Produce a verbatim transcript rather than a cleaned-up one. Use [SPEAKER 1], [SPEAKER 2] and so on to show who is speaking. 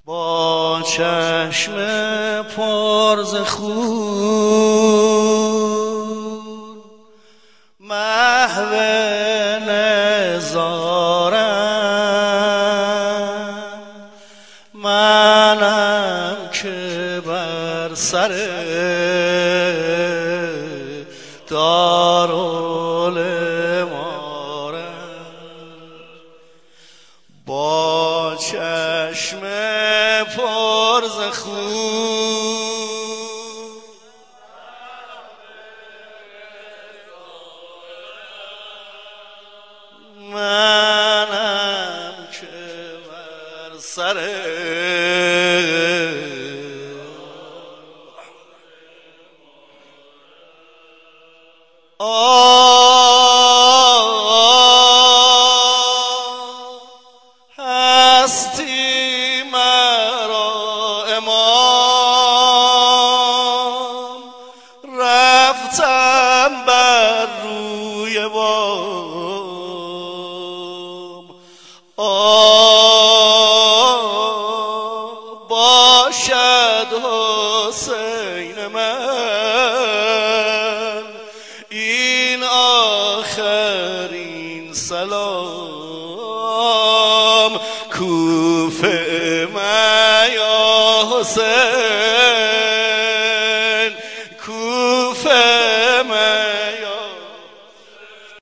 [SPEAKER 1] با چشم پر ز خون محو نظارم، منم که بر سر دارالعمارم. با چشم پر ز خون منم که بر سر هستی مرا امام، رفتم بر روی بام. آه باشد حسین من این آخرین سلام. کوفه ما یا حسین